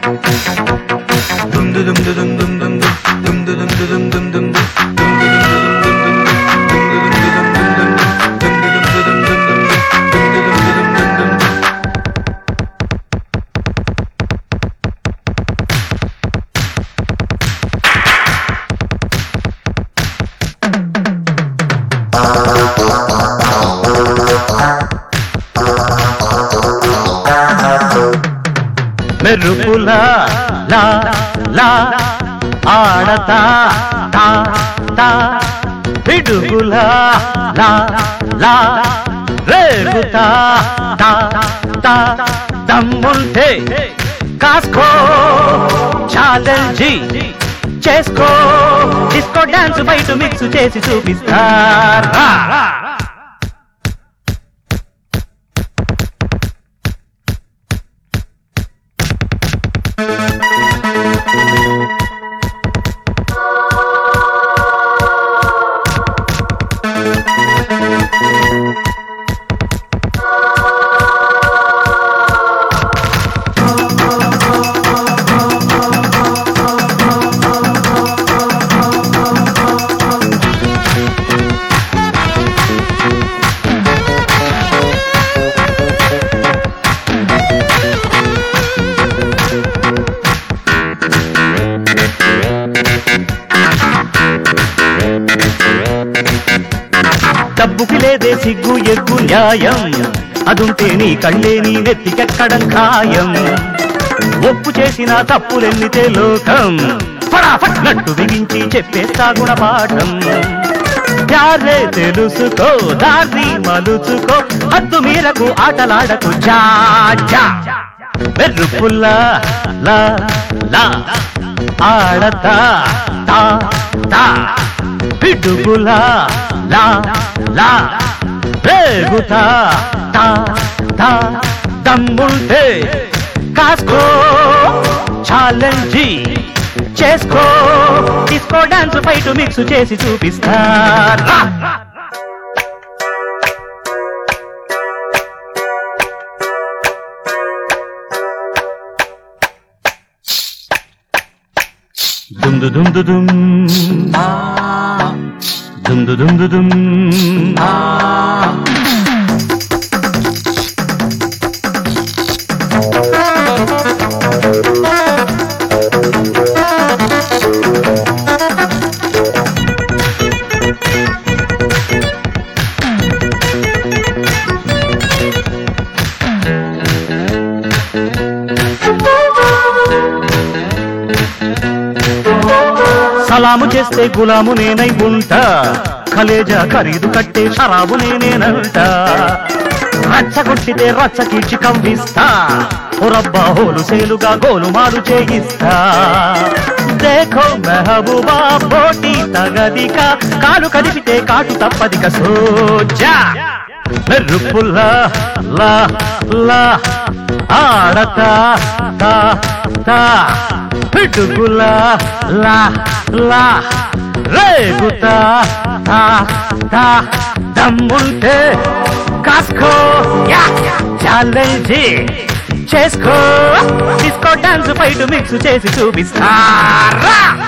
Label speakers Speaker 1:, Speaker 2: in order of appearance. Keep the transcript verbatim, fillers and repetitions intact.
Speaker 1: మెరుపులా లా లా ఆడతా తా తా పిడుగులా లా లా రేగుతా తా తా దమ్ముంటే కాస్కో ఛాలెంజీ చేసుకో డిస్కో డాన్స్ బయట మిక్స్ చేసి చూపిస్తారా డబ్బుకి లేదే సిగ్గు ఎగ్గు న్యాయం అదుంటే నీ కళ్ళే నీ నెత్తికెక్కడం ఖాయం ఒప్పు చేసిన తప్పులెన్నితే లోకం ఫటాఫట్ నట్టు బిగించి చెప్పేస్తా గుణపాఠం యారే తెలుసుకో దారి మలుచుకో హద్దు మీరకు ఆటలాడకు జా జా మెరుపుల్లా లా లా ఆడతా తా తా పిడుగులా లా లా రేగుతా తా తా దమ్ముంటే కాస్కో ఛాలెంజీ చేసుకో డిస్కో డాన్స్ బయట మిక్స్ చేసి చూపిస్తారా దుమ్ దుమ్ దుమ్ దుమ్ దుమ్ దుమ్ దుమ్ దుమ్ సలాము చేస్తే గులాము నేనై ఉంటా కలేజా ఖరీదు కట్టే షరాబు నేనేనంట రచ్చగొట్టితే రచ్చ కీడ్చి కవ్విస్తా ఒరబ్బా హోలు సేలుగా గోలుమాలు చేయిస్తా దేఖో మెహబూబా పోటీ తగదిక కాలు కదిపితే కాటు తప్పదిక సోజా మెరుపుల్లా లా లా ఆడతా తా తా పిడుగులా లా లా రేగుతా తా తా దమ్ముంటే కాస్కో ఛాలెంజీ చేసుకో డిస్కో డాన్స్ బయట మిక్స్ చేసి చూపిస్తారా